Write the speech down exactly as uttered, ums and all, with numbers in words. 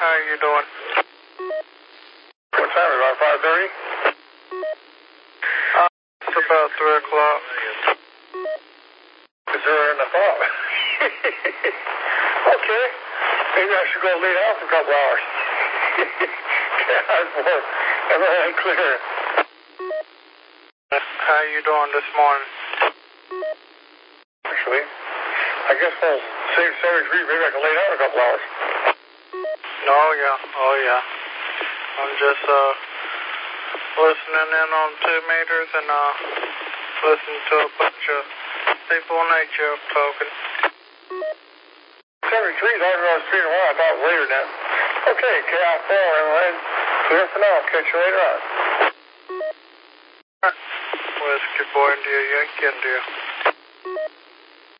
How you doing? What time is it, about five thirty? Uh, it's about three o'clock. It's earlier than I thought. Okay. Maybe I should go lay down for a couple hours. Everything clear. How you doing this morning? Actually, I guess we'll save seventy-three. Maybe I can lay down a couple hours. Oh, yeah. Oh, yeah. I'm just, uh, listening in on two meters and, uh, listening to a bunch of people in nature talking. seventy-three is already on the street in a while. I thought it was later than that. Okay, K I four, everyone. Clear for now. Catch you later on. Whiskey boy, India, Yankee, India.